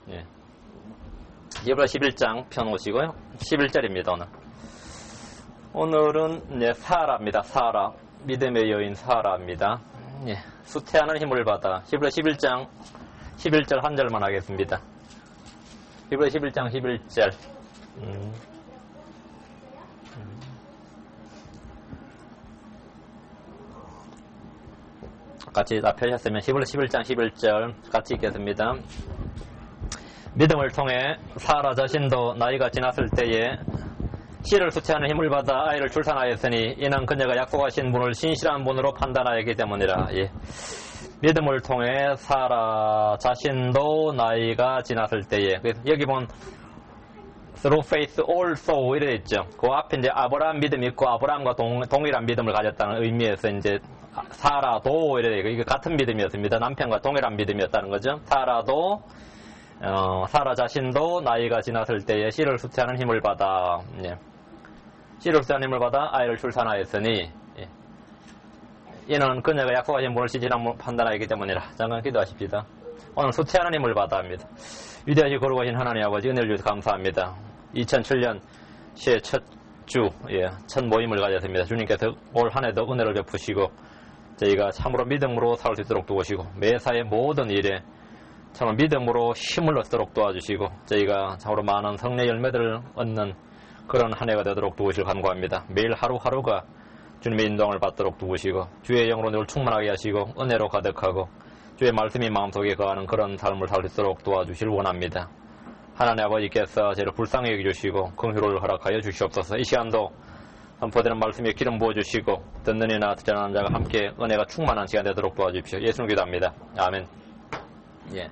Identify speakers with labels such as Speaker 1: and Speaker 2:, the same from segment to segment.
Speaker 1: 예. 히브리 11장 펴놓으시고요. 11절입니다, 오늘은, 예, 사라입니다. 사라. 믿음의 여인 사라입니다. 예. 수태하는 힘을 받아. 히브리 11장 11절 한 절만 하겠습니다. 히브리 11장 11절. 같이 다 펴셨으면 히브리 11장 11절 같이 읽겠습니다. 믿음을 통해 사라 자신도 나이가 지났을 때에 씨를 수태하는 힘을 받아 아이를 출산하였으니 이는 그녀가 약속하신 분을 신실한 분으로 판단하였기 때문이라. 예. 믿음을 통해 사라 자신도 나이가 지났을 때에, 여기 보면 through faith also 이래 있죠. 그 앞에 이제 아브라함 믿음이 있고 아브라함과 동일한 믿음을 가졌다는 의미에서 이제 사라도 이래 되고, 이게 같은 믿음이었습니다. 남편과 동일한 믿음이었다는 거죠. 사라도 사라 자신도 나이가 지났을 때에 씨를 수태하는 힘을 받아, 예. 씨를 수태하는 힘을 받아 아이를 출산하였으니, 예. 이는 그녀가 약속하신 분을 신실한 분으로 판단하기 때문이라. 잠깐 기도하십시다. 오늘 수태하는 힘을 받아 합니다. 위대하시 거룩하신 하나님 아버지, 은혜를 주셔서 감사합니다. 2007년 시의 첫 주, 예, 첫 모임을 가졌습니다. 주님께서 올 한 해도 은혜를 베푸시고 저희가 참으로 믿음으로 살 수 있도록 도우시고 매사의 모든 일에 참으로 믿음으로 힘을 얻도록 도와주시고 저희가 참으로 많은 성례 열매들을 얻는 그런 한 해가 되도록 도우실 간구합니다. 매일 하루하루가 주님의 인도함을 받도록 도우시고 주의 영으로 늘 충만하게 하시고 은혜로 가득하고 주의 말씀이 마음속에 거하는 그런 삶을 살 수 있도록 도와주실 원합니다. 하나님 아버지께서 저를 불쌍히 여겨주시고 긍휼을 허락하여 주시옵소서. 이 시간도 선포되는 말씀에 기름 부어주시고 듣는 이나 듣지 않는 자가 함께 은혜가 충만한 시간 되도록 도와주십시오. 예수님 기도합니다. 아멘. 예.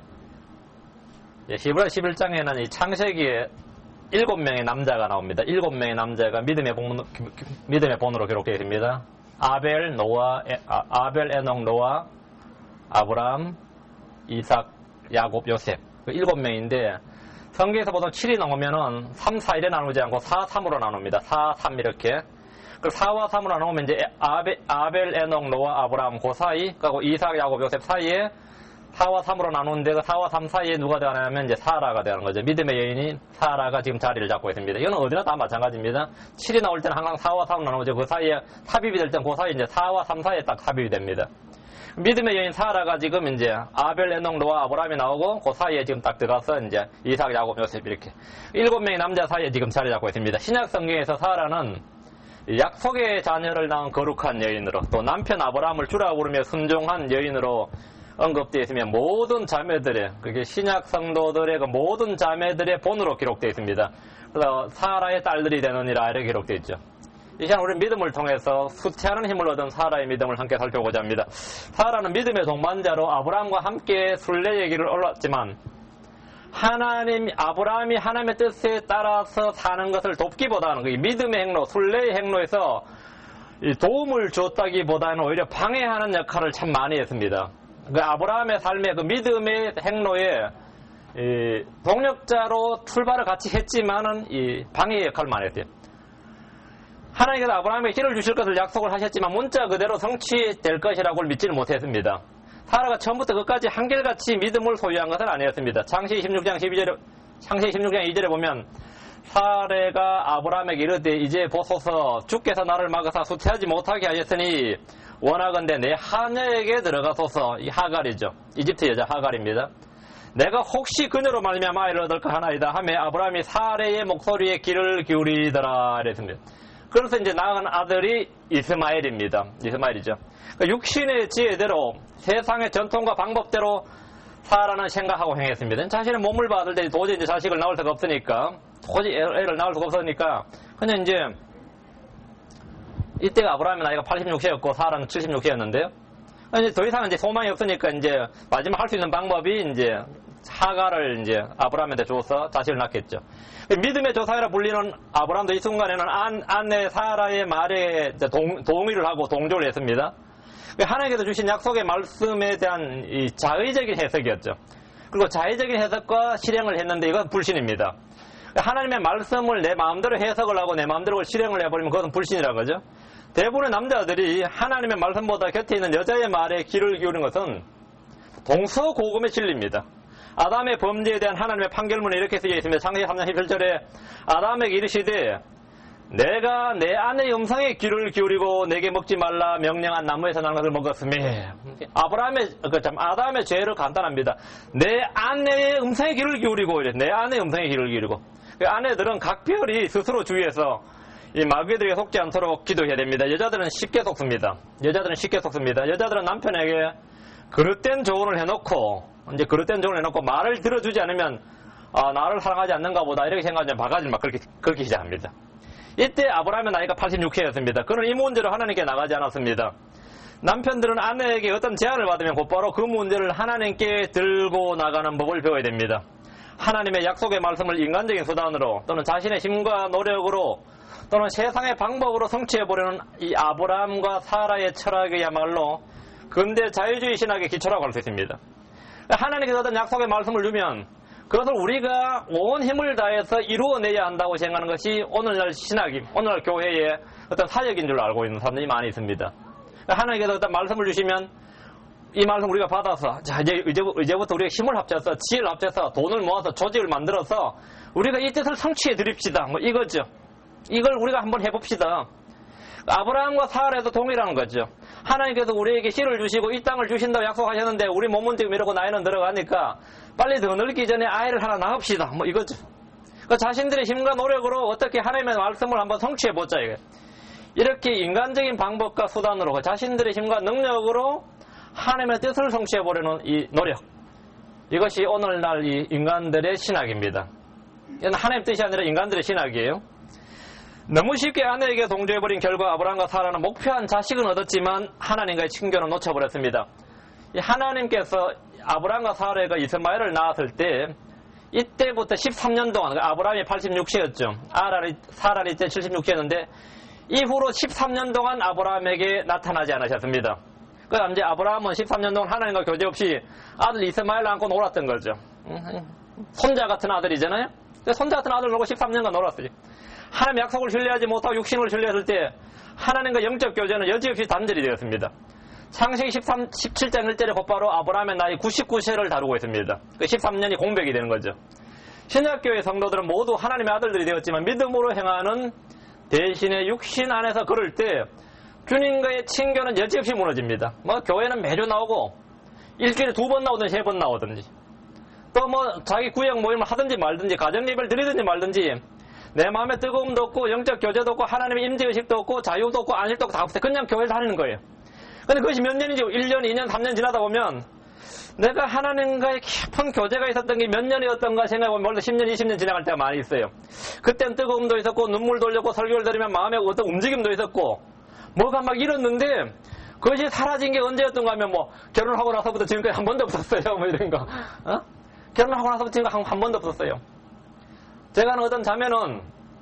Speaker 1: 히브리 11장에는 이 창세기에 7명의 남자가 나옵니다. 7명의 남자가 믿음의 본으로 기록되어 있습니다. 아벨, 에녹, 노아, 아브람, 이삭, 야곱, 요셉. 7명인데 성경에서 보통 7이 나오면은 3, 4, 1에 나누지 않고 4, 3으로 나눕니다. 4, 3 이렇게. 그 4와 3으로 나누면 이제 아벨, 에녹, 노아, 아브람 그 사이, 그리고 이삭, 야곱, 요셉 사이에 4와 3으로 나누는데 그 4와 3 사이에 누가 되냐면 이제 사라가 되는 거죠. 믿음의 여인이 사라가 지금 자리를 잡고 있습니다. 이거는 어디나 다 마찬가지입니다. 7이 나올 때는 항상 4와 3으로 나누죠. 그 사이에 삽입이 될 때는 그 사이에 이제 4와 3 사이에 딱 삽입이 됩니다. 믿음의 여인 사라가 지금 이제 아벨, 에녹, 노아, 아브람이 나오고 그 사이에 지금 딱 들어가서 이제 이삭, 야곱, 요셉 이렇게 7명의 남자 사이에 지금 자리 잡고 있습니다. 신약 성경에서 사라는 약속의 자녀를 낳은 거룩한 여인으로 또 남편 아브람을 주라 부르며 순종한 여인으로 언급되어 있으며 모든 자매들의, 그게 신약 성도들의 그 모든 자매들의 본으로 기록되어 있습니다. 그래서 사라의 딸들이 되느니라 이렇게 기록되어 있죠. 이 시간 우리 믿음을 통해서 수태하는 힘을 얻은 사라의 믿음을 함께 살펴보고자 합니다. 사라는 믿음의 동반자로 아브라함과 함께 순례의 길을 올랐지만 아브라함이 하나님의 뜻에 따라서 사는 것을 돕기보다는 그 믿음의 행로, 순례의 행로에서 도움을 줬다기보다는 오히려 방해하는 역할을 참 많이 했습니다. 그 아브라함의 삶의 그 믿음의 행로에 동력자로 출발을 같이 했지만은 이 방해 역할을 많이 했어요. 하나님께서 아브라함에게 길을 주실 것을 약속을 하셨지만 문자 그대로 성취될 것이라고 믿지는 못했습니다. 사라가 처음부터 끝까지 한결같이 믿음을 소유한 것은 아니었습니다. 창세기 16장 2절에 보면 사라가 아브라함에게 이르되 이제 보소서 주께서 나를 막아서 수태하지 못하게 하셨으니 원하건대 내 하녀에게 들어가소서. 이 하갈이죠. 이집트 여자 하갈입니다. 내가 혹시 그녀로 말미암아 아이를 얻을까 하나이다 하며 아브라함이 사라의 목소리에 귀를 기울이더라 이랬습니다. 그래서 이제 낳은 아들이 이스마엘입니다. 이스마엘이죠. 그러니까 육신의 지혜대로 세상의 전통과 방법대로 사라는 생각하고 행했습니다. 자신의 몸을 받을 때 도저히 이제 자식을 낳을 수가 없으니까, 도저히 애를 낳을 수가 없으니까 그냥 이제 이때가 아브라함의 나이가 86세였고 사라는 76세였는데요. 이제 더 이상 이제 소망이 없으니까 이제 마지막 할 수 있는 방법이 이제 하갈을 이제 아브라함한테 줘서 자식을 낳겠죠. 믿음의 조상이라 불리는 아브라함도 이 순간에는 아내 사라의 말에 동의를 하고 동조를 했습니다. 하나님께서 주신 약속의 말씀에 대한 이 자의적인 해석이었죠. 그리고 자의적인 해석과 실행을 했는데 이건 불신입니다. 하나님의 말씀을 내 마음대로 해석을 하고 내 마음대로 실행을 해버리면 그것은 불신이라는 거죠. 대부분의 남자들이 하나님의 말씀보다 곁에 있는 여자의 말에 귀를 기울이는 것은 동서고금의 진리입니다. 아담의 범죄에 대한 하나님의 판결문에 이렇게 쓰여 있습니다. 창세기 3장 11절에 아담에게 이르시되 내가 내 아내의 음성에 귀를 기울이고 내게 먹지 말라 명령한 나무에서 난 것을 먹었으니 아담의 죄를 간단합니다. 내 아내의 음성에 귀를 기울이고 이래. 내 아내의 음성에 귀를 기울이고 그 아내들은 각별히 스스로 주의해서 이 마귀들에게 속지 않도록 기도해야 됩니다. 여자들은 쉽게 속습니다. 여자들은 남편에게 그릇된 조언을 해놓고 말을 들어주지 않으면 나를 사랑하지 않는가 보다 이렇게 생각하면 바가지를 막 그렇게 시작합니다. 이때 아브라함의 나이가 86회였습니다. 그는 이 문제로 하나님께 나가지 않았습니다. 남편들은 아내에게 어떤 제안을 받으면 곧바로 그 문제를 하나님께 들고 나가는 법을 배워야 됩니다. 하나님의 약속의 말씀을 인간적인 수단으로 또는 자신의 힘과 노력으로 또는 세상의 방법으로 성취해보려는 이 아브라함과 사라의 철학이야말로 근대 자유주의 신학의 기초라고 할 수 있습니다. 하나님께서 어떤 약속의 말씀을 주면 그것을 우리가 온 힘을 다해서 이루어내야 한다고 생각하는 것이 오늘날 신학이, 오늘날 교회의 어떤 사역인 줄 알고 있는 사람들이 많이 있습니다. 하나님께서 어떤 말씀을 주시면 이 말씀 우리가 받아서 자 이제부터 우리가 힘을 합쳐서 지혜를 합쳐서 돈을 모아서 조직을 만들어서 우리가 이 뜻을 성취해 드립시다. 뭐 이거죠. 이걸 우리가 한번 해봅시다. 아브라함과 사라에도 동일한 거죠. 하나님께서 우리에게 씨를 주시고 이 땅을 주신다고 약속하셨는데 우리 몸은 지금 이러고 나이는 들어가니까 빨리 더 늙기 전에 아이를 하나 낳읍시다. 뭐 이거죠. 그러니까 자신들의 힘과 노력으로 어떻게 하나님의 말씀을 한번 성취해보자. 이렇게 인간적인 방법과 수단으로 자신들의 힘과 능력으로 하나님의 뜻을 성취해보려는 이 노력. 이것이 오늘날 이 인간들의 신학입니다. 이건 하나님의 뜻이 아니라 인간들의 신학이에요. 너무 쉽게 아내에게 동조해버린 결과 아브라함과 사라는 목표한 자식은 얻었지만 하나님과의 친교는 놓쳐버렸습니다. 하나님께서 아브라함과 사라가 이스마엘을 낳았을 때 이때부터 13년 동안 아브라함이 86세였죠. 사라는 이때 76세였는데 이후로 13년 동안 아브라함에게 나타나지 않으셨습니다. 그래서 이제 아브라함은 13년 동안 하나님과 교제 없이 아들 이스마엘을 안고 놀았던 거죠. 손자 같은 아들이잖아요. 손자 같은 아들을 놓고 13년간 놀았어요. 하나님의 약속을 신뢰하지 못하고 육신을 신뢰했을 때 하나님과 영적 교제는 여지없이 단절이 되었습니다. 창세기 17장 1절에 곧바로 아브라함의 나이 99세를 다루고 있습니다. 그 13년이 공백이 되는 거죠. 신약교회 성도들은 모두 하나님의 아들들이 되었지만 믿음으로 행하는 대신에 육신 안에서 걸을 때 주님과의 친교는 여지없이 무너집니다. 뭐 교회는 매주 나오고 일주일에 2번 나오든지 3번 나오든지 또 뭐 자기 구역 모임을 하든지 말든지 가정 예배를 드리든지 말든지 내 마음에 뜨거움도 없고 영적 교제도 없고 하나님의 임재의식도 없고 자유도 없고 안식도 없고 다 없어요. 그냥 교회를 다니는 거예요. 근데 그것이 몇 년인지 1년, 2년, 3년 지나다 보면 내가 하나님과의 깊은 교제가 있었던 게 몇 년이었던가 생각해보면 벌써 10년, 20년 지나갈 때가 많이 있어요. 그땐 뜨거움도 있었고 눈물도 흘렸고 설교를 들으면 마음에 어떤 움직임도 있었고 뭐가 막 이랬는데 그것이 사라진 게 언제였던가 하면 뭐 결혼하고 나서부터 지금까지 한 번도 없었어요. 뭐 이런 거. 결혼하고 나서부터 지금까지 한 번도 없었어요. 제가 아는 어떤 자매는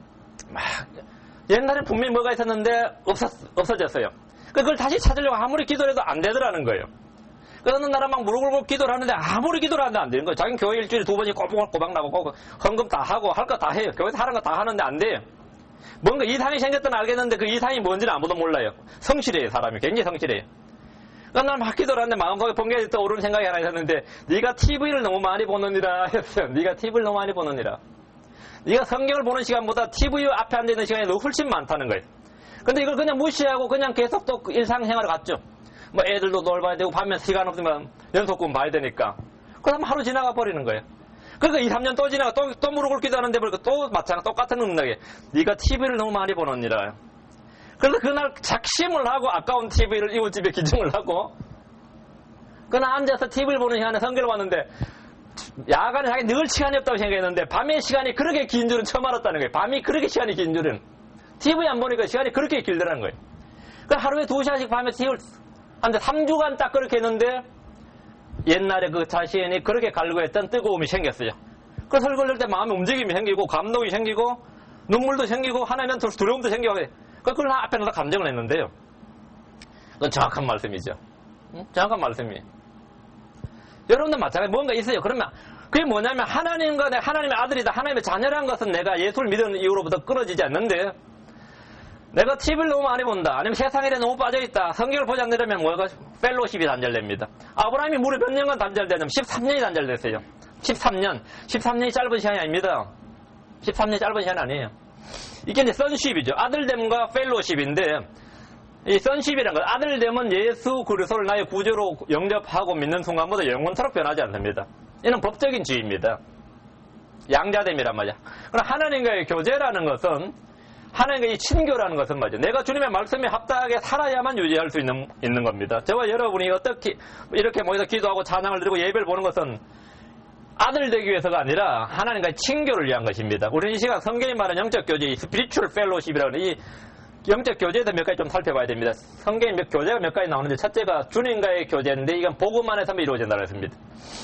Speaker 1: 옛날에 분명히 뭐가 있었는데 없어졌어요. 그걸 다시 찾으려고 아무리 기도를 해도 안 되더라는 거예요. 그래서 어느 날은 막 무릎 꿇고 기도를 하는데 아무리 기도를 하는데 안 되는 거예요. 자기는 교회 일주일에 2번씩 꼬박꼬박 나가고 헌금 다 하고 할 거 다 해요. 교회에서 하는 거 다 하는데 안 돼요. 뭔가 이상이 생겼던 알겠는데 그 이상이 뭔지는 아무도 몰라요. 성실해요. 사람이 굉장히 성실해요. 그러니까 난 막 기도를 하는데 마음속에 번개에 떠오르는 생각이 하나 있었는데 네가 TV를 너무 많이 보느니라 했어요. 네가 TV를 너무 많이 보느니라. 네가 성경을 보는 시간보다 TV 앞에 앉아있는 시간이 너 훨씬 많다는 거예요. 근데 이걸 그냥 무시하고 그냥 계속 또 일상생활을 갔죠. 뭐 애들도 놀봐야 되고 밤에 시간 없으면 연속금 봐야 되니까. 그럼 하루 지나가 버리는 거예요. 그러니까 2, 3년 또 지나가 또 무릎 꿇기도 하는데 또 마찬가지 똑같은 음락에 네가 TV를 너무 많이 보느니라. 그래서 그날 작심을 하고 아까운 TV를 이웃집에 기증을 하고 그날 앉아서 TV를 보는 시간에 성경을 봤는데 야간에 자기 늘 시간이 없다고 생각했는데 밤의 시간이 그렇게 긴 줄은 처음 알았다는 거예요. 밤이 그렇게 시간이 긴 줄은. TV 안 보니까 시간이 그렇게 길더라는 거예요. 그러니까 하루에 2시간씩 밤에 TV를 한 3주간 딱 그렇게 했는데 옛날에 그 자신이 그렇게 갈구했던 뜨거움이 생겼어요. 그 설교를 할 때 마음의 움직임이 생기고 감동이 생기고 눈물도 생기고 하나님은 두려움도 생기고 그걸 앞에 놓아서 감정을 했는데요. 그건 정확한 말씀이죠. 정확한 말씀이에요. 여러분들 마찬가지 뭔가 있어요. 그러면 그게 뭐냐면 하나님과 내가 하나님의 아들이다. 하나님의 자녀라는 것은 내가 예수를 믿는 이후로부터 끊어지지 않는데 내가 TV를 너무 많이 본다. 아니면 세상에 대해 너무 빠져있다. 성경을 보지 않으려면 뭐가 펠로십이 단절됩니다. 아브라함이 무려 몇 년간 단절되냐면 13년이 단절됐어요. 13년이 짧은 시간이 아닙니다. 13년이 짧은 시간이 아니에요. 이게 이제 선십이죠. 아들됨과 펠로십인데, 이 선십이라는 건 아들됨은 예수 그리스도를 나의 구주로 영접하고 믿는 순간보다 영원토록 변하지 않습니다. 이는 법적인 지위입니다. 양자됨이란 말이야. 그러나 하나님과의 교제라는 것은, 하나님과의 친교라는 것은 말이죠. 내가 주님의 말씀에 합당하게 살아야만 유지할 수 있는 겁니다. 저와 여러분이 어떻게 이렇게 모여서 기도하고 찬양을 드리고 예배를 보는 것은 아들 되기 위해서가 아니라 하나님과의 친교를 위한 것입니다. 우리는 이 시간 성경이 말하는 영적 교제, 스피리추얼 펠로십이라는 이 영적 교제에서 몇 가지 좀 살펴봐야 됩니다. 성경에 교제가 몇 가지 나오는데 첫째가 주님과의 교제인데 이건 복음 안에서 이루어진다고 했습니다.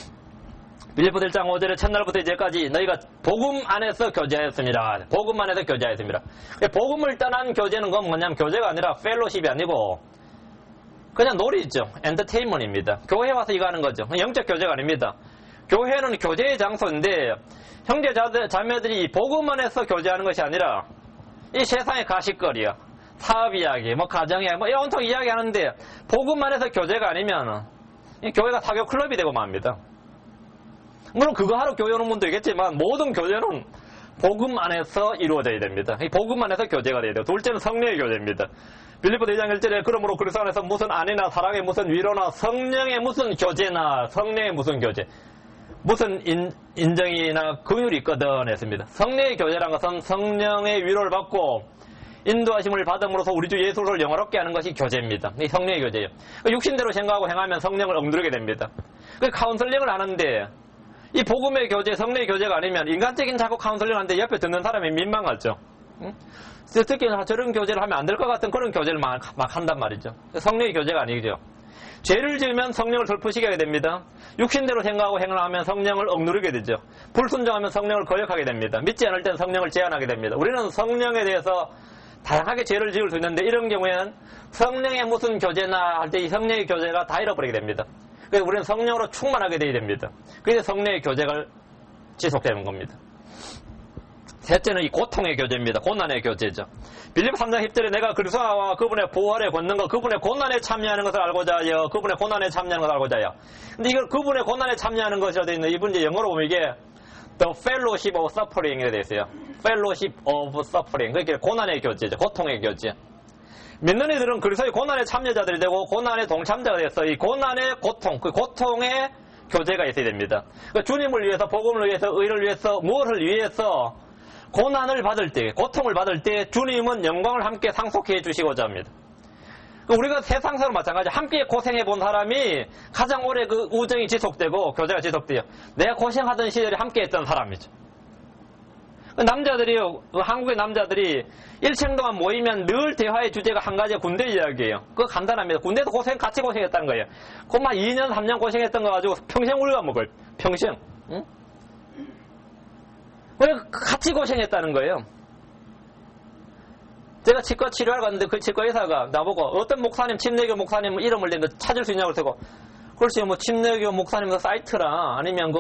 Speaker 1: 빌립보 1장 5절에 첫날부터 이제까지 너희가 복음 안에서 교제하였습니다. 복음 안에서 교제하였습니다. 복음을 떠난 교제는 건 뭐냐면 교제가 아니라 펠로십이 아니고 그냥 놀이죠. 엔터테인먼트입니다. 교회 와서 이거 하는 거죠. 영적 교제가 아닙니다. 교회는 교제의 장소인데 형제 자매들이 복음 안에서 교제하는 것이 아니라 이 세상의 가십거리야. 사업 이야기, 가정 이야기, 온통 이야기 하는데 복음 안에서 교제가 아니면 이 교회가 사교 클럽이 되고 맙니다. 물론 그거 하러 교회 오는 분도 있겠지만 모든 교제는 복음 안에서 이루어져야 됩니다. 이 복음 안에서 교제가 돼야 돼요. 둘째는 성령의 교제입니다. 빌립보 4장 1절에 그러므로 그리스도 안에서 무슨 안위나 사랑의 무슨 위로나 성령의 무슨 교제나 성령의 무슨 교제 무슨 인정이나 긍휼이 있거든 했습니다. 성령의 교제란 것은 성령의 위로를 받고 인도하심을 받음으로써 우리 주 예수를 영화롭게 하는 것이 교제입니다. 이 성령의 교제예요. 육신대로 생각하고 행하면 성령을 억누르게 됩니다. 그 카운슬링을 하는데 이 복음의 교제, 성령의 교제가 아니면 인간적인 자꾸 카운슬링 하는데 옆에 듣는 사람이 민망하죠. 응? 특히 저런 교제를 하면 안 될 것 같은 그런 교제를 막 한단 말이죠. 성령의 교제가 아니죠. 죄를 지으면 성령을 돌푸시게 하게 됩니다. 육신대로 생각하고 행을 하면 성령을 억누르게 되죠. 불순종하면 성령을 거역하게 됩니다. 믿지 않을 땐 성령을 제한하게 됩니다. 우리는 성령에 대해서 다양하게 죄를 지을 수 있는데 이런 경우에는 성령의 무슨 교제나 할 때 이 성령의 교제가 다 잃어버리게 됩니다. 그래서 우리는 성령으로 충만하게 되어야 됩니다. 그래서 성령의 교제가 지속되는 겁니다. 셋째는 이 고통의 교제입니다. 고난의 교제죠. 빌립보 3장 10절에 내가 그리스도와 그분의 부활의 권능과 그분의 고난에 참여하는 것을 알고자 하여 그분의 고난에 참여하는 것을 알고자 하여 근데 이걸 그분의 고난에 참여하는 것이라 되어 있는 이분 이제 영어로 보면 이게 The Fellowship of Suffering이라 되어 있어요. Fellowship of Suffering. 그게 고난의 교제죠. 고통의 교제. 믿는 이들은 그리스도의 고난의 참여자들이 되고 고난의 동참자가 되어서 이 고난의 고통, 그 고통의 교제가 있어야 됩니다. 그러니까 주님을 위해서, 복음을 위해서, 의를 위해서, 무엇을 위해서 고난을 받을 때, 고통을 받을 때 주님은 영광을 함께 상속해 주시고자 합니다. 우리가 세상사로 마찬가지 함께 고생해 본 사람이 가장 오래 그 우정이 지속되고 교제가 지속돼요. 내가 고생하던 시절에 함께 했던 사람이죠. 남자들이요, 한국의 남자들이 일생 동안 모이면 늘 대화의 주제가 한 가지가 군대 이야기예요. 그거 간단합니다. 군대도 같이 고생했다는 거예요. 그만 2년, 3년 고생했던 거 가지고 평생 우리가 먹을, 평생. 응? 왜 같이 고생했다는 거예요. 제가 치과 치료하러 갔는데 그 치과 의사가 나보고 어떤 목사님, 침례교 목사님 이름을 내는데 찾을 수 있냐고 그러고 글쎄요, 침례교 목사님 사이트랑 아니면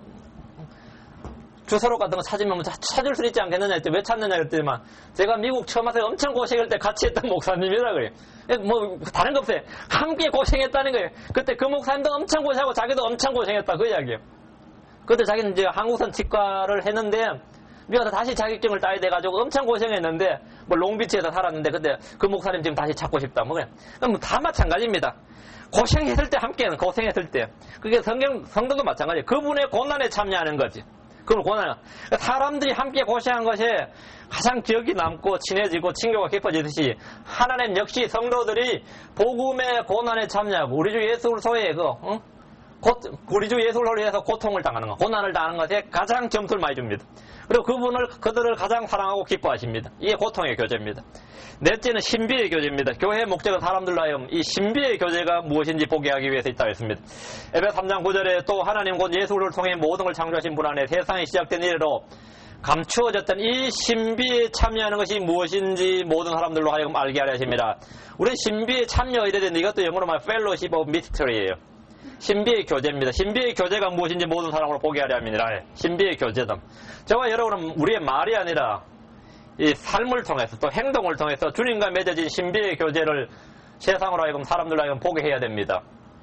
Speaker 1: 주소록 같은 거 찾으면 찾을 수 있지 않겠느냐 했더니 왜 찾느냐 그랬더니만 제가 미국 처음 와서 엄청 고생할 때 같이 했던 목사님이라 그래요. 다른 거 없어요. 함께 고생했다는 거예요. 그때 그 목사님도 엄청 고생하고 자기도 엄청 고생했다 그 이야기예요. 그때 자기는 이제 한국선 치과를 했는데 미국에서 다시 자격증을 따야 돼가지고 엄청 고생했는데 롱비치에서 살았는데 근데 그 목사님 지금 다시 찾고 싶다 그래. 그럼 다 마찬가지입니다. 고생했을 때 함께는 고생했을 때 그게 성도도 마찬가지예요. 그분의 고난에 참여하는 거지. 그걸 고난. 사람들이 함께 고생한 것이 가장 기억이 남고 친해지고 친교가 깊어지듯이 하나님 역시 성도들이 복음의 고난에 참여하고 우리 주 예수 그리스도의 우리 주 예수를 위해서 고통을 당하는 것, 고난을 당하는 것에 가장 점수를 많이 줍니다. 그리고 그들을 가장 사랑하고 기뻐하십니다. 이게 고통의 교제입니다. 넷째는 신비의 교제입니다. 교회의 목적은 사람들로 하여금 이 신비의 교제가 무엇인지 보게 하기 위해서 있다고 했습니다. 에베소 3장 9절에 또 하나님 곧 예수를 통해 모든 걸 창조하신 분 안에 세상이 시작된 이래로 감추어졌던 이 신비에 참여하는 것이 무엇인지 모든 사람들로 하여금 알게 하려 하십니다. 우리는 신비에 참여해야 되는데 이것도 영어로 말하면 Fellowship of Mystery예요. 신비의 교제입니다. 신비의 교제가 무엇인지 모든 사람으로 보게 하려 합니다. 신비의 교제다. 저와 여러분은 우리의 말이 아니라 이 삶을 통해서 또 행동을 통해서 주님과 맺어진 신비의 교제를 세상으로 하여금 사람들로 하여금 보게 해야 됩니다.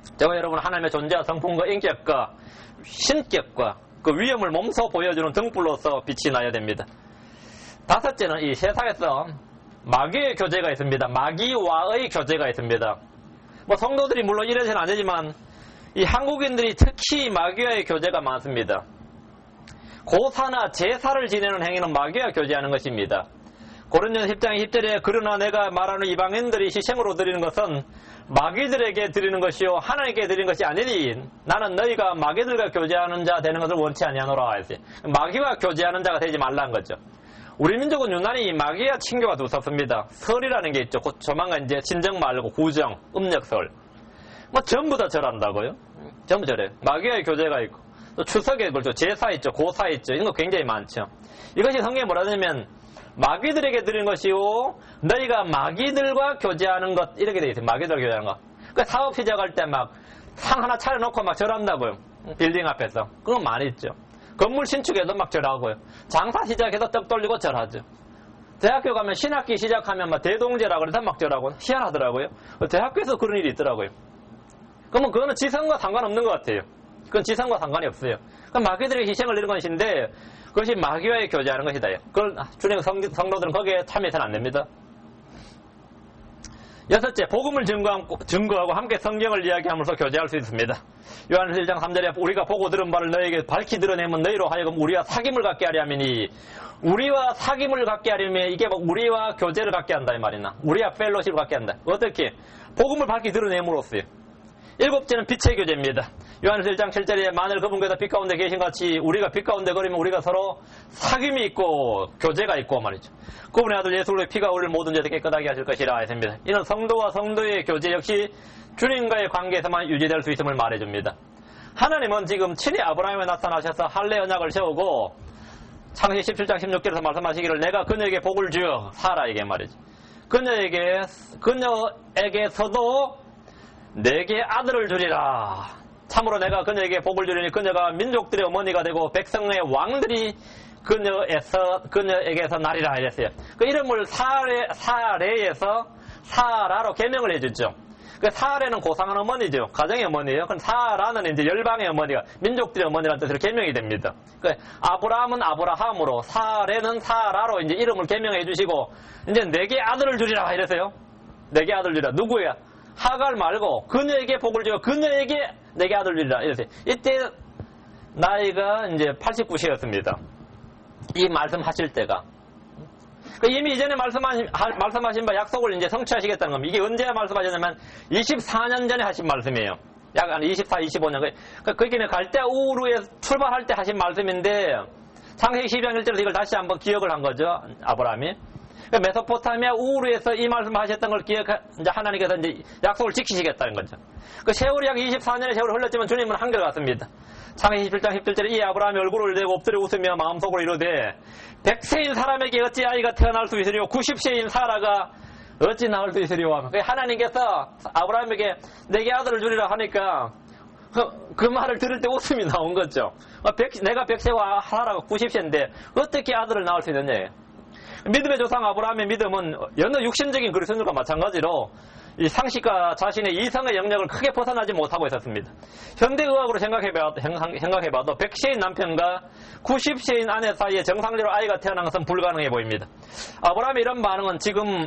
Speaker 1: 저와 여러분 하나님의 존재와 성품과 인격과 신격과 그 위엄을 몸소 보여주는 등불로서 빛이 나야 됩니다. 다섯째는 이 세상에서 마귀의 교제가 있습니다. 마귀와의 교제가 있습니다. 뭐 성도들이 물론 이래서는 안 되지만 이 한국인들이 특히 마귀와의 교제가 많습니다. 고사나 제사를 지내는 행위는 마귀와 교제하는 것입니다. 고린도전서 10장 10절에 그러나 내가 말하는 이방인들이 희생으로 드리는 것은 마귀들에게 드리는 것이요 하나님께 드리는 것이 아니니 나는 너희가 마귀들과 교제하는 자 되는 것을 원치 아니하노라 했어요. 마귀와 교제하는 자가 되지 말라는 거죠. 우리 민족은 유난히 마귀와 친교가 두텁습니다. 설이라는 게 있죠. 곧 조만간 이제 친정 말고 구정, 음력설. 뭐 전부 다 절한다고요. 전부 절해요. 마귀와의 교제가 있고 또 추석에 그렇죠. 제사 있죠. 고사 있죠. 이런 거 굉장히 많죠. 이것이 성경에 뭐라 하냐면 마귀들에게 드리는 것이요 너희가 마귀들과 교제하는 것 이렇게 돼 있어요. 마귀들과 교제하는 것. 그 사업 시작할 때 막 상 하나 차려놓고 막 절한다고요. 빌딩 앞에서. 그건 많이 있죠. 건물 신축에도 막 절하고요. 장사 시작해서 떡 돌리고 절하죠. 대학교 가면 신학기 시작하면 막 대동제라 그래서 막 절하고 희한하더라고요. 대학교에서 그런 일이 있더라고요. 그러면 그거는 지성과 상관없는 것 같아요. 그건 지성과 상관이 없어요. 그럼 마귀들의 희생을 이룬 것인데 그것이 마귀와의 교제하는 것이다. 그걸 주님 성도들은 거기에 참여해서는 안 됩니다. 여섯째, 복음을 증거하고 함께 성경을 이야기하면서 교제할 수 있습니다. 요한일서 1장 3절에 우리가 보고 들은 바를 너에게 밝히 드러내면 너희로 하여금 우리와 사귐을 갖게 하려 함이니 우리와 사귐을 갖게 하려면 이게 뭐 우리와 교제를 갖게 한다 이 말이나 우리와 펠로십을 갖게 한다. 어떻게? 복음을 밝히 드러냄으로써요. 일곱째는 빛의 교제입니다. 요한일서 1장 7절에 만일 그분께서 빛 가운데 계신 같이 우리가 빛 가운데 거리면 우리가 서로 사귐이 있고 교제가 있고 말이죠. 그분의 아들 예수 그리스도의 피가 우리를 모든 죄에서 깨끗하게 하실 것이라 했습니다. 이는 성도와 성도의 교제 역시 주님과의 관계에서만 유지될 수 있음을 말해줍니다. 하나님은 지금 친히 아브라함에 나타나셔서 할례 언약을 세우고 창세기 17장 16절에서 말씀하시기를 내가 그녀에게 복을 주어 사라에게 말이죠. 그녀에게서도 내게 아들을 주리라. 참으로 내가 그녀에게 복을 주리니 그녀가 민족들의 어머니가 되고 백성의 왕들이 그녀에게서 나리라 이랬어요. 그 이름을 사레에서 사라로 개명을 해주죠. 그 사레는 고상한 어머니죠. 가정의 어머니예요. 그럼 사라는 이제 열방의 어머니가 민족들의 어머니라는 뜻으로 개명이 됩니다. 그 아브라함은 아브라함으로 사레는 사라로 이제 이름을 개명해 주시고 이제 내게 아들을 주리라 이랬어요. 내게 아들 주리라. 누구야? 하갈 말고 그녀에게 복을 주어 그녀에게 내게 아들 주리라 이랬어요. 이때 나이가 이제 89세였습니다. 이 말씀하실 때가 이미 이전에 말씀하신 바 약속을 이제 성취하시겠다는 겁니다. 이게 언제 말씀하셨냐면 24년 전에 하신 말씀이에요. 약 한 24, 25년. 그러니까 갈대아 우르에 출발할 때 하신 말씀인데 창세기 12장 1절에서 이걸 다시 한번 기억을 한 거죠. 아브라함이. 메소포타미아 우르에서 이 말씀하셨던 걸 이제 하나님께서 이제 약속을 지키시겠다는 거죠. 그 세월이 약 24년의 세월이 흘렀지만 주님은 한결같습니다. 창세기 17장 17절에 이 아브라함이 얼굴을 내고 엎드려 웃으며 마음속으로 이르되 100세인 사람에게 어찌 아이가 태어날 수 있으리요 90세인 사라가 어찌 낳을 수 있으리요 하면 하나님께서 아브라함에게 내게 아들을 주리라 하니까 그 말을 들을 때 웃음이 나온 거죠. 내가 100세와 사라가 90세인데 어떻게 아들을 낳을 수 있느냐. 믿음의 조상 아브라함의 믿음은 여느 육신적인 그리스도인과 마찬가지로 이 상식과 자신의 이성의 영역을 크게 벗어나지 못하고 있었습니다. 현대의학으로 생각해봐도 100세인 남편과 90세인 아내 사이에 정상적으로 아이가 태어난 것은 불가능해 보입니다. 아브라함의 이런 반응은 지금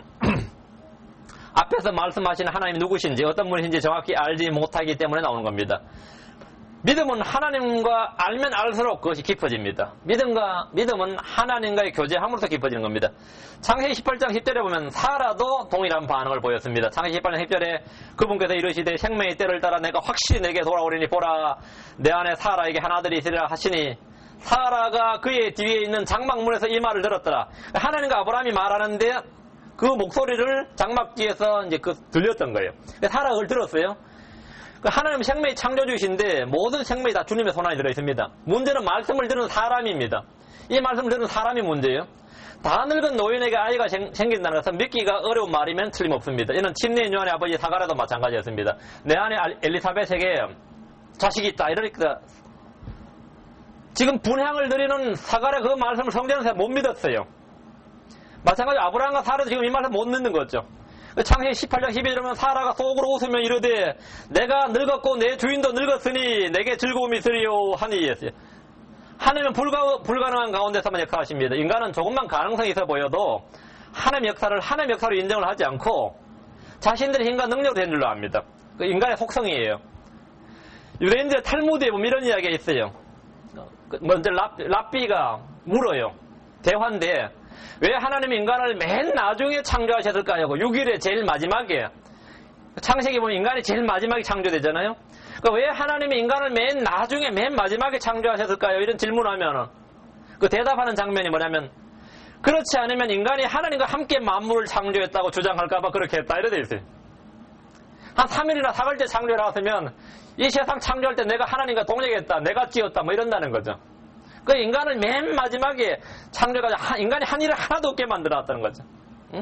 Speaker 1: 앞에서 말씀하신 하나님이 누구신지 어떤 분이신지 정확히 알지 못하기 때문에 나오는 겁니다. 믿음은 하나님과 알면 알수록 그것이 깊어집니다. 믿음은 하나님과의 교제함으로써 깊어지는 겁니다. 창세기 18장 10절에 보면 사라도 동일한 반응을 보였습니다. 창세기 18장 10절에 그분께서 이르시되 생명의 때를 따라 내가 확실히 내게 돌아오리니 보라 내 안에 사라에게 한 아들이 있으리라 하시니 사라가 그의 뒤에 있는 장막문에서 이 말을 들었더라. 하나님과 아브라함이 말하는데 그 목소리를 장막 뒤에서 이제 들렸던 거예요. 사라가 그걸 들었어요. 하나님은 생명의 창조주이신데 모든 생명이 다 주님의 손안에 들어있습니다. 문제는 말씀을 들은 사람입니다. 이 말씀을 들은 사람이 문제예요. 다 늙은 노인에게 아이가 생긴다는 것은 믿기가 어려운 말이면 틀림없습니다. 이는 침례인 요한의 아버지 사가랴도 마찬가지였습니다. 내 안에 엘리사벳에게 자식이 있다 이러니까 지금 분향을 드리는 사가랴 그 말씀을 성경에서 못 믿었어요. 마찬가지로 아브라함과 사라도 지금 이 말씀 못 믿는 거죠. 창세기 18장 12절에 보면 사라가 속으로 웃으며 이르되 내가 늙었고 내 주인도 늙었으니 내게 즐거움이 있으리요 하니 했어요. 하나님은 불가능한 가운데서만 역사하십니다. 인간은 조금만 가능성이 있어 보여도 하나님의 역사로 인정을 하지 않고 자신들의 힘과 능력으로 된 줄로 압니다. 그 인간의 속성이에요. 유대인들의 탈무드에 보면 이런 이야기가 있어요. 먼저 랍비가 물어요. 대화인데 왜 하나님이 인간을 맨 나중에 창조하셨을까요? 6일에 제일 마지막에 창세기 보면 인간이 제일 마지막에 창조되잖아요. 그러니까 왜 하나님이 인간을 맨 나중에 맨 마지막에 창조하셨을까요? 이런 질문하면 그 대답하는 장면이 뭐냐면 그렇지 않으면 인간이 하나님과 함께 만물을 창조했다고 주장할까봐 그렇게 했다 이래 돼 있어요. 한 3일이나 4일째 창조를 하았으면 이 세상 창조할 때 내가 하나님과 동력했다, 내가 지었다 뭐 이런다는 거죠. 그 인간을 맨 마지막에 창조해가지고 인간이 한 일을 하나도 없게 만들어놨다는 거죠. 응?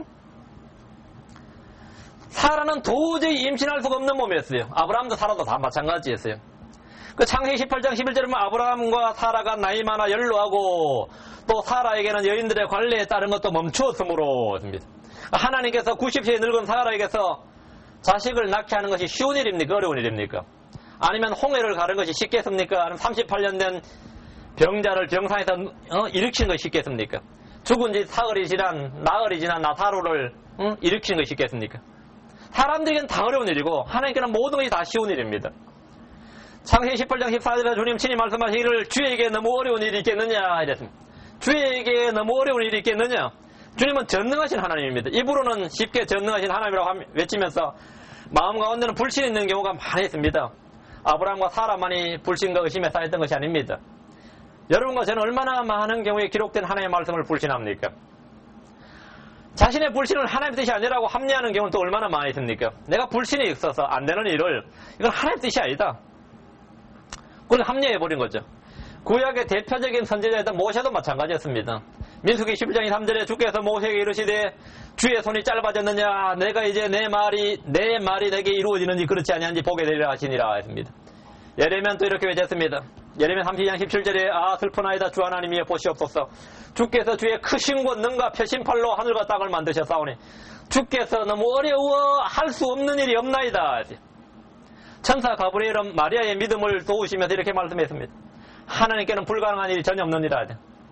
Speaker 1: 사라는 도저히 임신할 수가 없는 몸이었어요. 아브라함도 사라도 다 마찬가지였어요. 그 창세기 18장 11절에 보면 아브라함과 사라가 나이 많아 연로하고 또 사라에게는 여인들의 관례에 따른 것도 멈추었으므로 하나님께서 90세에 늙은 사라에게서 자식을 낳게 하는 것이 쉬운 일입니까? 어려운 일입니까? 아니면 홍해를 가른 것이 쉽겠습니까? 아니면 38년 된 병자를 병상에서 일으키는 것이 쉽겠습니까? 죽은 지 나흘이 지난 나사로를 일으키는 것이 쉽겠습니까? 사람들에게는 다 어려운 일이고 하나님께는 모든 것이 다 쉬운 일입니다. 창세기 18장 14절에 주님 친히 말씀하시기를 주에게 너무 어려운 일이 있겠느냐 이랬습니다. 주에게 너무 어려운 일이 있겠느냐? 주님은 전능하신 하나님입니다. 입으로는 쉽게 전능하신 하나님이라고 외치면서 마음 가운데는 불신이 있는 경우가 많이 있습니다. 아브라함과 사라만이 불신과 의심에 쌓였던 것이 아닙니다. 여러분과 저는 얼마나 많은 경우에 기록된 하나님의 말씀을 불신합니까? 자신의 불신을 하나님의 뜻이 아니라고 합리하는 경우는 또 얼마나 많이 있습니까? 내가 불신이 있어서 안 되는 일을 이건 하나님의 뜻이 아니다. 그걸 합리해버린 거죠. 구약의 대표적인 선지자였던 모세도 마찬가지였습니다. 민수기 11장 3절에 주께서 모세에게 이르시되 주의 손이 짧아졌느냐 내가 이제 내 말이 내게 이루어지는지 그렇지 아니한지 보게 되리라 하시니라 했습니다. 예레미야는 또 이렇게 외쳤습니다. 예레미야 32장 17절에 아 슬프나이다 주 하나님이여 보시옵소서 주께서 주의 크신 곳 능과 표심팔로 하늘과 땅을 만드셨사오니 주께서 너무 어려워 할 수 없는 일이 없나이다. 천사 가브리엘은 마리아의 믿음을 도우시면서 이렇게 말씀했습니다. 하나님께는 불가능한 일이 전혀 없느니라.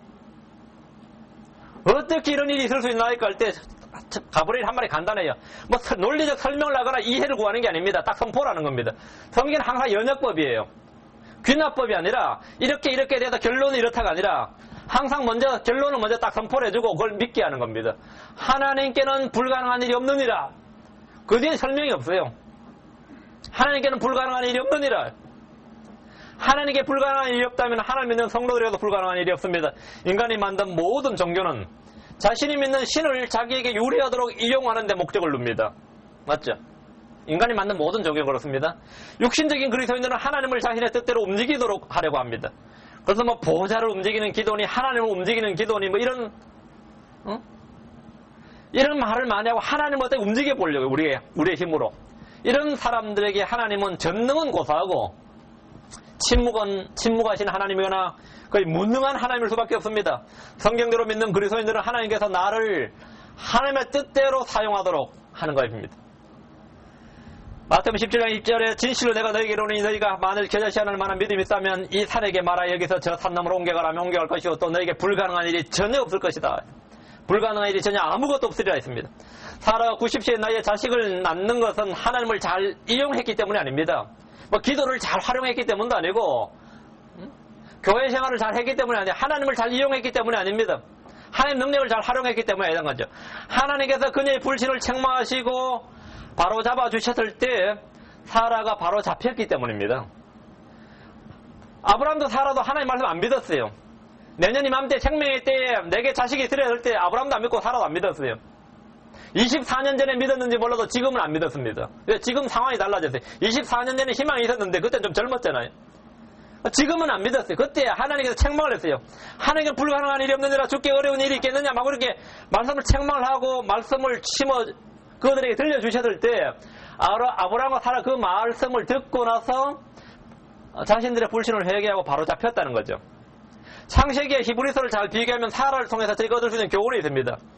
Speaker 1: 어떻게 이런 일이 있을 수 있나이까 할 때 가브리엘 한 말이 간단해요. 뭐 논리적 설명을 하거나 이해를 구하는 게 아닙니다. 딱 선포라는 겁니다. 성경은 항상 연역법이에요. 귀납법이 아니라 이렇게 돼서 결론은 이렇다가 아니라 항상 결론을 먼저 딱 선포를 해주고 그걸 믿게 하는 겁니다. 하나님께는 불가능한 일이 없느니라. 그 뒤에 설명이 없어요. 하나님께는 불가능한 일이 없느니라. 하나님께 불가능한 일이 없다면 하나님 믿는 성도들에게도 불가능한 일이 없습니다. 인간이 만든 모든 종교는 자신이 믿는 신을 자기에게 유리하도록 이용하는 데 목적을 둡니다. 맞죠? 인간이 만든 모든 종교는 그렇습니다. 육신적인 그리스도인들은 하나님을 자신의 뜻대로 움직이도록 하려고 합니다. 그래서 뭐 보호자를 움직이는 기도니 하나님을 움직이는 기도니 뭐 이런 말을 많이 하고 하나님을 어떻게 움직여 보려고 우리의 힘으로. 이런 사람들에게 하나님은 전능은 고사하고 침묵하신 하나님이거나 거의 무능한 하나님일 수밖에 없습니다. 성경대로 믿는 그리스도인들은 하나님께서 나를 하나님의 뜻대로 사용하도록 하는 것입니다. 마태복음 17장 2절에 진실로 내가 너희에게 이르노니 너희가 만일 겨자씨 하늘 만한 믿음이 있다면 이 산에게 말하 여기서 저 산너머로 옮겨가라면 옮겨갈 것이고 또 너희에게 불가능한 일이 전혀 없을 것이다. 불가능한 일이 전혀 아무것도 없으리라 했습니다. 사라가 90세의 나이에 자식을 낳는 것은 하나님을 잘 이용했기 때문이 아닙니다. 뭐 기도를 잘 활용했기 때문도 아니고 교회 생활을 잘 했기 때문이 아니라 하나님을 잘 이용했기 때문이 아닙니다. 하나님 능력을 잘 활용했기 때문에 해당 거죠. 하나님께서 그녀의 불신을 책망하시고 바로 잡아주셨을 때 사라가 바로 잡혔기 때문입니다. 아브라함도 사라도 하나님 말씀 안 믿었어요. 내년 이맘때 생명의 때에 내게 자식이 있으려 할 때 아브라함도 안 믿고 사라도 안 믿었어요. 24년 전에 믿었는지 몰라도 지금은 안 믿었습니다. 지금 상황이 달라졌어요. 24년 전에 희망이 있었는데 그때 좀 젊었잖아요. 지금은 안 믿었어요. 그때 하나님께서 책망을 했어요. 하나님께 불가능한 일이 없느니라 주께 어려운 일이 있겠느냐 막 그렇게 말씀을 책망을 하고 말씀을 심어 그들에게 들려주셨을 때 아브라함과 사라 그 말씀을 듣고 나서 자신들의 불신을 회개하고 바로 잡혔다는 거죠. 창세기의 히브리서를 잘 비교하면 사라를 통해서 저희가 얻을 수 있는 교훈이 있습니다.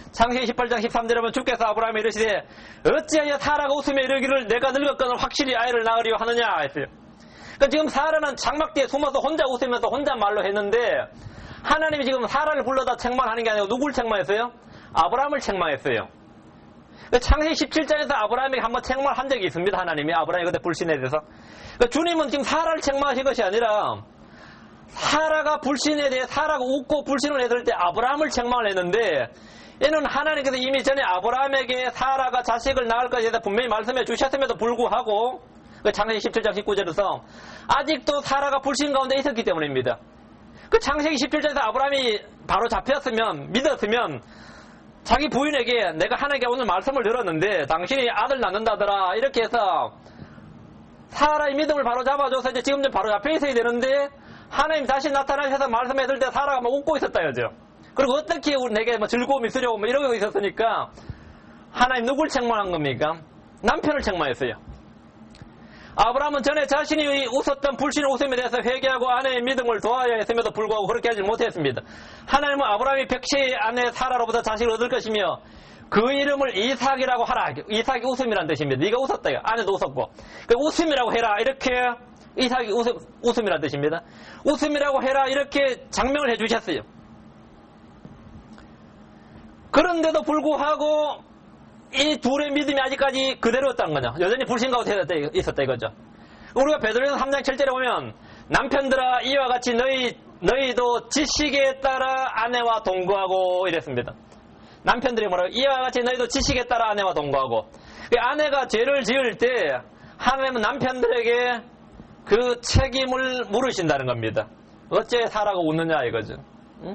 Speaker 1: 창세기 18장 13절에 보면 주께서 아브라함에 이르시되 어찌하여 사라가 웃으며 이르기를 내가 늙었거늘 확실히 아이를 낳으리요 하느냐 했어요. 그러니까 지금 사라는 장막 뒤에 숨어서 혼자 웃으면서 혼자 말로 했는데 하나님이 지금 사라를 불러다 책망하는 게 아니고 누굴 책망했어요? 아브라함을 책망했어요. 창세기 17장에서 아브라함에게 한번 책망한 적이 있습니다. 하나님이 아브라함이 그때 불신에 대해서. 그러니까 주님은 지금 사라를 책망하신 것이 아니라 사라가 불신에 대해 사라가 웃고 불신을 했을 때 아브라함을 책망을 했는데 얘는 하나님께서 이미 전에 아브라함에게 사라가 자식을 낳을 것에 대해서 분명히 말씀해 주셨음에도 불구하고 창세기 17장 19절에서 아직도 사라가 불신 가운데 있었기 때문입니다. 그 창세기 17장에서 아브라함이 바로 잡혔으면 믿었으면 자기 부인에게 내가 하나님께 오늘 말씀을 들었는데 당신이 아들 낳는다더라 이렇게 해서 사라의 믿음을 바로 잡아줘서 이제 지금 좀 바로 잡혀 있어야 되는데 하나님 다시 나타나셔서 말씀했을 때 사라가 막 웃고 있었다 이거죠. 그리고 어떻게 내게 즐거움이 있으려고 이러고 있었으니까 하나님 누굴 책망한 겁니까? 남편을 책망했어요. 아브라함은 전에 자신이 웃었던 불신의 웃음에 대해서 회개하고 아내의 믿음을 도와야 했음에도 불구하고 그렇게 하지 못했습니다. 하나님은 아브라함이 백세의 아내 사라로부터 자식을 얻을 것이며 그 이름을 이삭이라고 하라. 이삭이 웃음이란 뜻입니다. 네가 웃었다. 아내도 웃었고. 그 웃음이라고 해라. 이렇게 이삭이 웃음이란 뜻입니다. 웃음이라고 해라. 이렇게 장명을 해주셨어요. 그런데도 불구하고 이 둘의 믿음이 아직까지 그대로였다는 거죠. 여전히 불신 가운데 있었다 이거죠. 우리가 베드로전서 3장 7절에 보면 남편들아 이와 같이 너희도 지식에 따라 아내와 동거하고 이랬습니다. 남편들이 뭐라고? 이와 같이 너희도 지식에 따라 아내와 동거하고. 아내가 죄를 지을 때 하나님은 남편들에게 그 책임을 물으신다는 겁니다. 어째 사라가 웃느냐 이거죠. 응?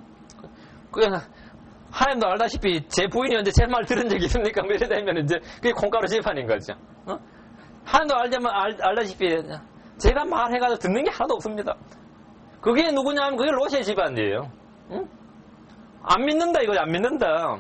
Speaker 1: 하나님도 알다시피 제 부인이 언제 제 말 들은 적이 있습니까? 뭐 이러다면 이제 그게 콩가루 집안인 거죠. 어? 하나님도 알다시피 제가 말해가지고 듣는 게 하나도 없습니다. 그게 누구냐 하면 그게 롯의 집안이에요. 응? 안 믿는다 이거죠. 안 믿는다.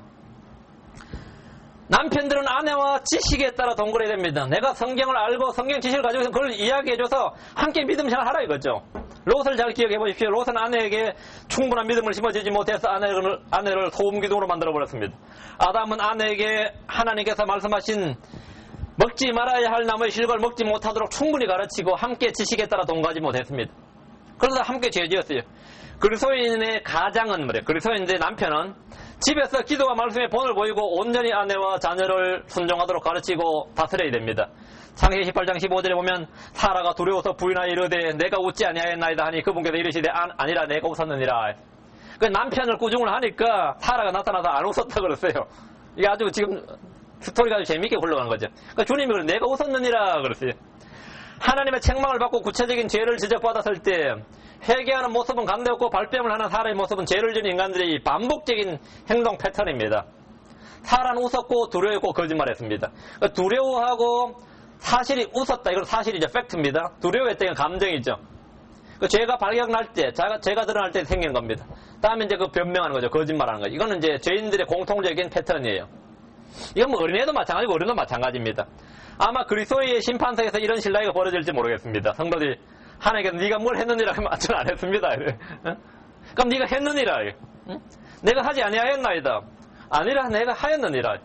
Speaker 1: 남편들은 아내와 지식에 따라 동거해야 됩니다. 내가 성경을 알고 성경 지식을 가지고 그걸 이야기해줘서 함께 믿음 생활하라 이거죠. 롯을 잘 기억해 보십시오. 롯은 아내에게 충분한 믿음을 심어주지 못해서 아내를 소음기둥으로 만들어버렸습니다. 아담은 아내에게 하나님께서 말씀하신 먹지 말아야 할 나무의 실과를 먹지 못하도록 충분히 가르치고 함께 지식에 따라 동거하지 못했습니다. 그러다 함께 죄지었어요. 그리스도인의 가장은 뭐래요? 그리스도인의 남편은 집에서 기도와 말씀에 본을 보이고 온전히 아내와 자녀를 순종하도록 가르치고 다스려야 됩니다. 창세기 18장 15절에 보면 사라가 두려워서 부인하여 이르되 내가 웃지 아니하였나이다 하니 그분께서 이르시되 아니라 내가 웃었느니라. 그 남편을 꾸중을 하니까 사라가 나타나서 안 웃었다 그랬어요. 이게 아주 지금 스토리가 아주 재밌게 흘러가는 거죠. 그러니까 주님이 그래 내가 웃었느니라 그랬어요. 하나님의 책망을 받고 구체적인 죄를 지적받았을 때 회개하는 모습은 감대없고 발뺌을 하는 사람의 모습은 죄를 지은 인간들의 반복적인 행동 패턴입니다. 사라는 웃었고 두려워했고 거짓말했습니다. 그러니까 두려워하고 사실이 웃었다. 이건 사실이죠. 팩트입니다. 두려워했던 건 감정이죠. 그 죄가 발각날 때, 죄가 드러날 때 생기는 겁니다. 다음에 이제 그 변명하는 거죠. 거짓말하는 거죠. 이거는 이제 죄인들의 공통적인 패턴이에요. 이건 뭐 어린애도 마찬가지고 어른도 마찬가지입니다. 아마 그리스도의 심판석에서 이런 신라가 벌어질지 모르겠습니다. 성도들이 하나님께서 네가 뭘 했느니라 하면 저는 안 했습니다. 그럼 네가 했느니라. 내가 하지 아니하였나이다. 아니라 내가 하였느니라.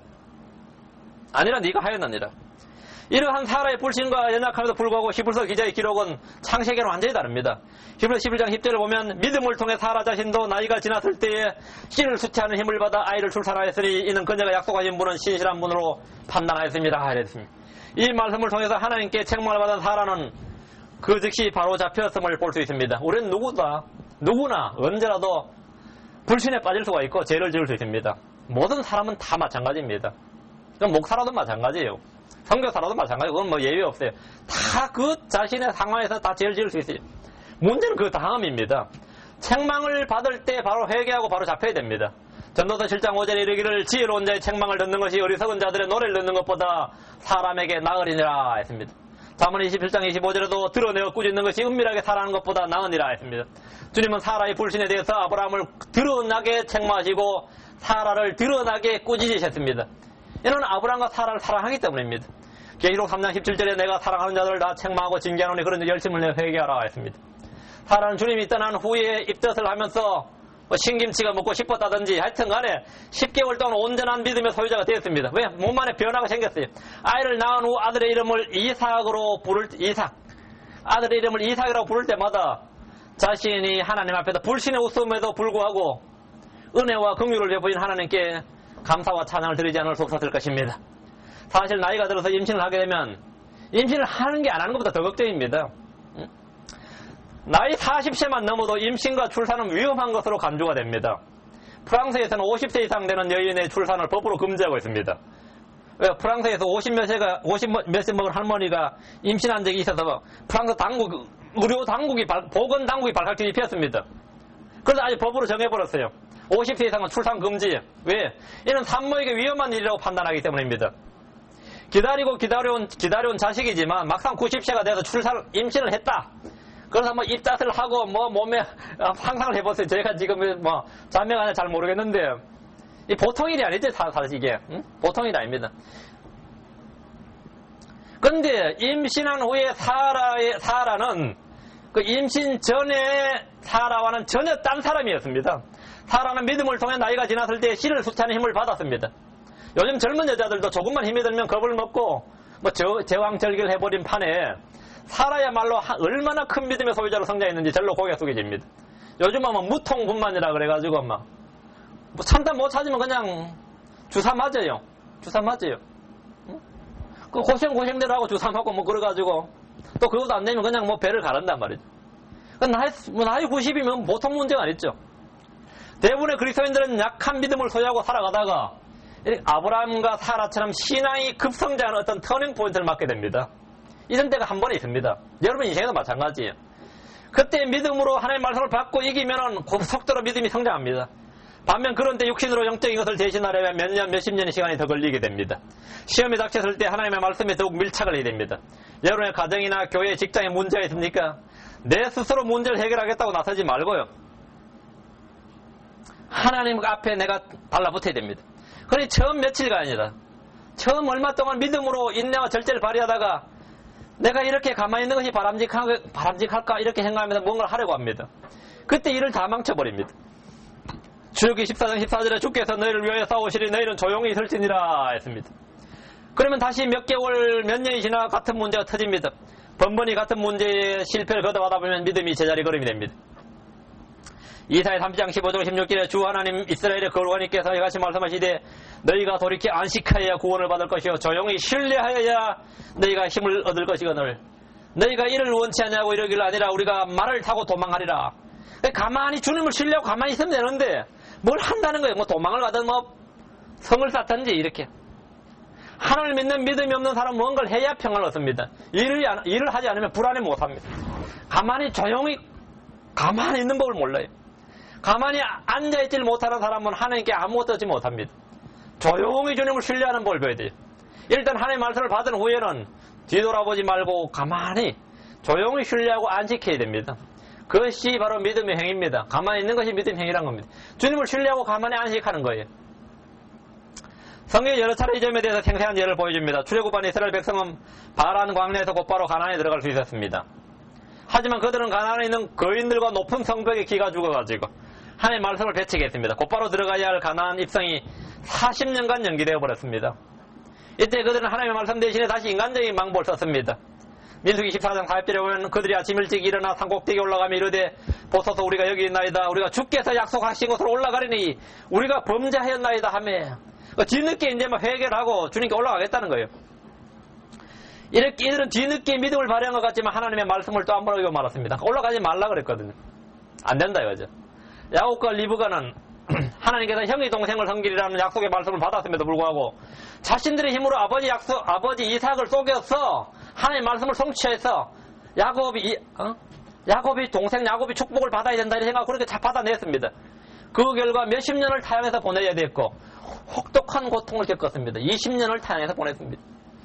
Speaker 1: 아니라 네가 하였느니라. 이러한 사라의 불신과 연약함에도 불구하고 히브리서 기자의 기록은 창세기랑 완전히 다릅니다. 히브리서 11장 10절을 보면 믿음을 통해 사라 자신도 나이가 지났을 때에 씨를 수치하는 힘을 받아 아이를 출산하였으니 이는 그녀가 약속하신 분은 신실한 분으로 판단하였습니다. 이랬습니다. 이 말씀을 통해서 하나님께 책망을 받은 사라는 그 즉시 바로 잡혔음을 볼 수 있습니다. 우리는 누구나 언제라도 불신에 빠질 수가 있고 죄를 지을 수 있습니다. 모든 사람은 다 마찬가지입니다. 목사라도 마찬가지예요. 선교사라도 마찬가지고 그건 뭐 예외 없어요. 다 그 자신의 상황에서 다 죄를 지을 수 있어요. 문제는 그 다음입니다. 책망을 받을 때 바로 회개하고 바로 잡혀야 됩니다. 전도서 7장 5절에 이르기를 지혜로운 자의 책망을 듣는 것이 어리석은 자들의 노래를 듣는 것보다 사람에게 나으리니라 했습니다. 잠언 27장 25절에도 드러내어 꾸짖는 것이 은밀하게 살아가는 것보다 나으니라 했습니다. 주님은 사라의 불신에 대해서 아브라함을 드러나게 책망하시고 사라를 드러나게 꾸짖으셨습니다. 이는 아브라함과 사라를 사랑하기 때문입니다. 계시록 3장 17절에 내가 사랑하는 자들을 다 책망하고 징계하노니 그런 열심을 내 회개하라 했습니다. 사라는 주님이 떠난 후에 입덧을 하면서 신김치가 먹고 싶었다든지 하여튼 간에 10개월 동안 온전한 믿음의 소유자가 되었습니다. 왜? 몸 안에 변화가 생겼어요. 아이를 낳은 후 아들의 이름을 아들의 이름을 이삭이라고 부를 때마다 자신이 하나님 앞에서 불신의 웃음에도 불구하고 은혜와 긍휼을 베푸신 하나님께 감사와 찬양을 드리지 않을 수 없었을 것입니다. 사실 나이가 들어서 임신을 하게 되면 임신을 하는 게 안 하는 것보다 더 걱정입니다. 나이 40세만 넘어도 임신과 출산은 위험한 것으로 간주가 됩니다. 프랑스에서는 50세 이상 되는 여인의 출산을 법으로 금지하고 있습니다. 왜? 프랑스에서 50몇 세 먹은 할머니가 임신한 적이 있어서 프랑스 의료 당국이, 보건 당국이 발칵뒤 피웠습니다. 그래서 아직 법으로 정해버렸어요. 50세 이상은 출산 금지. 왜? 이는 산모에게 위험한 일이라고 판단하기 때문입니다. 기다려온 자식이지만 막상 90세가 돼서 임신을 했다. 그래서 뭐 입덧을 하고 뭐 몸에 상상을 해보세요. 제가 지금 뭐 자매가 아니라 잘 모르겠는데 이 보통 일이 아니죠. 사실 이게 보통 일이 아닙니다. 근데 임신한 후에 사라는 그 임신 전에 사라와는 전혀 딴 사람이었습니다. 사라는 믿음을 통해 나이가 지났을 때 씨를 수치하는 힘을 받았습니다. 요즘 젊은 여자들도 조금만 힘이 들면 겁을 먹고 뭐 제왕절개를 해버린 판에 사라야말로 얼마나 큰 믿음의 소유자로 성장했는지 절로 고개가 숙여집니다. 요즘은 뭐 무통분만이라 그래가지고 막 뭐 참다 못 찾으면 그냥 주사 맞아요. 그 고생대로 하고 주사 맞고 뭐 그래가지고 또 그것도 안 되면 그냥 뭐 배를 가른단 말이죠. 나이 90이면 보통 문제가 아니죠. 대부분의 그리스도인들은 약한 믿음을 소유하고 살아가다가 아브라함과 사라처럼 신앙이 급성장하는 어떤 터닝 포인트를 맞게 됩니다. 이런 때가 한 번 있습니다. 여러분 인생에도 마찬가지예요. 그때 믿음으로 하나님의 말씀을 받고 이기면은 속도로 믿음이 성장합니다. 반면 그런 때 육신으로 영적인 것을 대신하려면 몇 년, 몇십 년의 시간이 더 걸리게 됩니다. 시험이 닥쳤을 때 하나님의 말씀에 더욱 밀착을 해야 됩니다. 여러분의 가정이나 교회, 직장에 문제가 있습니까? 내 스스로 문제를 해결하겠다고 나서지 말고요. 하나님 앞에 내가 달라붙어야 됩니다. 그러니 처음 며칠간이다. 처음 얼마 동안 믿음으로 인내와 절제를 발휘하다가 내가 이렇게 가만히 있는 것이 바람직할까 이렇게 생각하면서 뭔가를 하려고 합니다. 그때 일을 다 망쳐버립니다. 출애굽기 14장 14절에 주께서 너희를 위하여 싸우시리 너희는 조용히 있을지니라 했습니다. 그러면 다시 몇 개월 몇 년이 지나 같은 문제가 터집니다. 번번이 같은 문제에 실패를 거듭하다 보면 믿음이 제자리 걸음이 됩니다. 이사야 30장 15절 16절에 주 하나님 이스라엘의 거룩하니께서 이같이 말씀하시되 너희가 돌이켜 안식하여야 구원을 받을 것이요 조용히 신뢰하여야 너희가 힘을 얻을 것이거늘 너희가 이를 원치 않냐고 이러길 아니라 우리가 말을 타고 도망하리라. 가만히 주님을 신뢰하고 가만히 있으면 되는데 뭘 한다는 거예요. 뭐 도망을 가든 뭐 성을 쌓든지 이렇게. 하나님을 믿는 믿음이 없는 사람은 뭔가를 해야 평안을 얻습니다. 일을 하지 않으면 불안해 못합니다. 조용히 가만히 있는 법을 몰라요. 가만히 앉아있질 못하는 사람은 하나님께 아무것도 얻지 못합니다. 조용히 주님을 신뢰하는 법을 배워야 돼요. 일단 하나님의 말씀을 받은 후에는 뒤돌아보지 말고 가만히 조용히 신뢰하고 안식해야 됩니다. 그것이 바로 믿음의 행위입니다. 가만히 있는 것이 믿음의 행위란 겁니다. 주님을 신뢰하고 가만히 안식하는 거예요. 성경에 여러 차례 이 점에 대해서 생생한 예를 보여줍니다. 출애굽한 이스라엘 백성은 바란 광야에서 곧바로 가나안에 들어갈 수 있었습니다. 하지만 그들은 가나안에 있는 거인들과 높은 성벽에 기가 죽어가지고 하나님의 말씀을 배척했습니다. 곧바로 들어가야 할 가나안 입성이 40년간 연기되어 버렸습니다. 이때 그들은 하나님의 말씀 대신에 다시 인간적인 방법을 썼습니다. 민수기 14장 40절에 보면 그들이 아침 일찍 일어나 산꼭대기에 올라가며 이르되 보소서 우리가 여기 있나이다. 우리가 주께서 약속하신 곳으로 올라가리니 우리가 범죄하였나이다 하며 뒤늦게 이제 막 회개하고 주님께 올라가겠다는 거예요. 이렇게 이들은 뒤늦게 믿음을 발휘한 것 같지만 하나님의 말씀을 또 한 번 어기고 말았습니다. 올라가지 말라 그랬거든요. 안 된다 이거죠. 야곱과 리브가는 하나님께서 형의 동생을 섬기리라는 약속의 말씀을 받았음에도 불구하고 자신들의 힘으로 아버지 이삭을 속여서 하나님의 말씀을 성취해서 야곱이 동생 야곱이 축복을 받아야 된다 이런 생각을 그렇게 다 받아냈습니다. 그 결과 몇십 년을 타향해서 보내야 됐고 혹독한 고통을 겪었습니다. 20년을 타향해서 보냈습니다.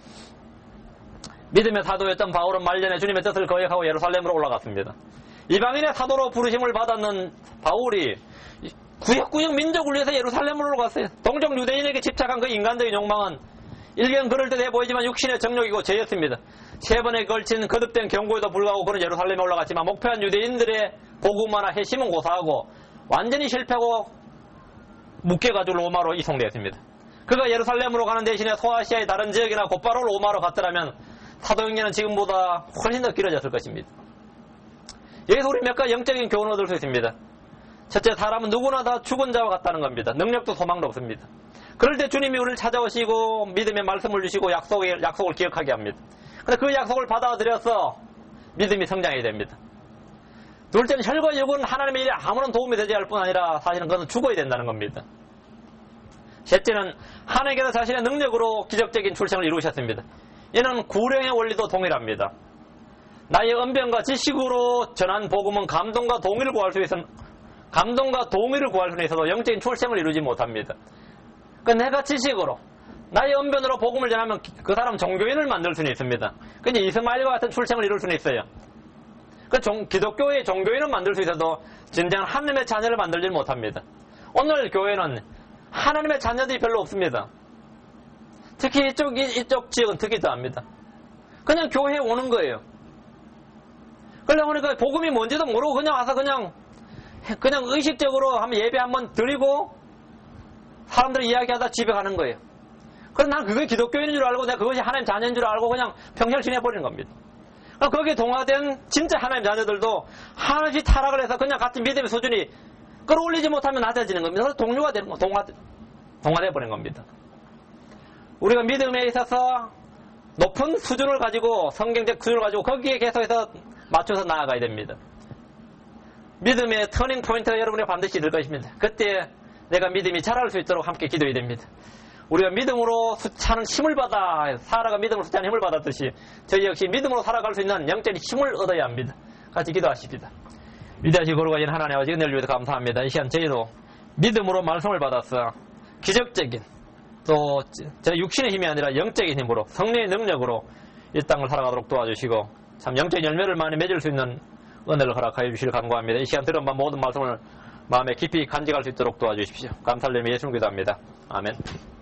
Speaker 1: 믿음의 사도였던 바울은 말년에 주님의 뜻을 거역하고 예루살렘으로 올라갔습니다. 이방인의 사도로 부르심을 받았는 바울이 구역구역 민족을 위해서 예루살렘으로 올라갔어요. 동정 유대인에게 집착한 그 인간적인 욕망은 일견 그럴듯해 보이지만 육신의 정욕이고 죄였습니다. 3번에 걸친 거듭된 경고에도 불구하고 그는 예루살렘에 올라갔지만 목표한 유대인들의 복음화나 회심은 고사하고 완전히 실패하고 묶여가지고 로마로 이송되었습니다. 그가 예루살렘으로 가는 대신에 소아시아의 다른 지역이나 곧바로 로마로 갔더라면 사도행전은 지금보다 훨씬 더 길어졌을 것입니다. 여기서 우리 몇 가지 영적인 교훈을 얻을 수 있습니다. 첫째, 사람은 누구나 다 죽은 자와 같다는 겁니다. 능력도 소망도 없습니다. 그럴 때 주님이 우리를 찾아오시고 믿음의 말씀을 주시고 약속을 기억하게 합니다. 근데 그 약속을 받아들여서 믿음이 성장해야 됩니다. 둘째는 혈과 육은 하나님의 일에 아무런 도움이 되지 않을 뿐 아니라 사실은 그것은 죽어야 된다는 겁니다. 셋째는 하나님께서 자신의 능력으로 기적적인 출생을 이루셨습니다. 이는 구령의 원리도 동일합니다. 나의 언변과 지식으로 전한 복음은 감동과 동의를 구할 수 있어도 영적인 출생을 이루지 못합니다. 그러니까 내가 지식으로 나의 언변으로 복음을 전하면 그 사람 종교인을 만들 수는 있습니다. 근데 이스마엘과 같은 출생을 이룰 수는 있어요. 기독교의 종교인은 만들 수 있어도 진정한 하나님의 자녀를 만들지 못합니다. 오늘 교회는 하나님의 자녀들이 별로 없습니다. 특히 이쪽 지역은 특히 더합니다. 그냥 교회에 오는 거예요. 그러니까 복음이 뭔지도 모르고 그냥 와서 그냥 의식적으로 한번 예배 한번 드리고 사람들이 이야기하다 집에 가는 거예요. 그래서 난 그게 기독교인인 줄 알고 내가 그것이 하나님 자녀인 줄 알고 그냥 평생을 지내버리는 겁니다. 거기에 동화된 진짜 하나님 자녀들도 하나씩 타락을 해서 그냥 같은 믿음의 수준이 끌어올리지 못하면 낮아지는 겁니다. 그래서 동료가 되는 거, 동화되어버린 겁니다. 우리가 믿음에 있어서 높은 수준을 가지고 성경적 수준을 가지고 거기에 계속해서 맞춰서 나아가야 됩니다. 믿음의 터닝 포인트가 여러분의 반드시 될 것입니다. 그때 내가 믿음이 자랄 수 있도록 함께 기도해야 됩니다. 우리가 믿음으로 차는 힘을 받아 사라가 믿음으로 차는 힘을 받았듯이 저희 역시 믿음으로 살아갈 수 있는 영적인 힘을 얻어야 합니다. 같이 기도하십시다. 위대하시고 거룩하신 하나님 아버지 은혜를 위해서 감사합니다. 이 시간 저희도 믿음으로 말씀을 받아서 기적적인 또 제 육신의 힘이 아니라 영적인 힘으로 성령의 능력으로 이 땅을 살아가도록 도와주시고 참 영적인 열매를 많이 맺을 수 있는 은혜를 허락하여 주시길 간구합니다. 이 시간 들은 모든 말씀을 마음에 깊이 간직할 수 있도록 도와주십시오. 감사를 드리며 예수님 기도합니다. 아멘.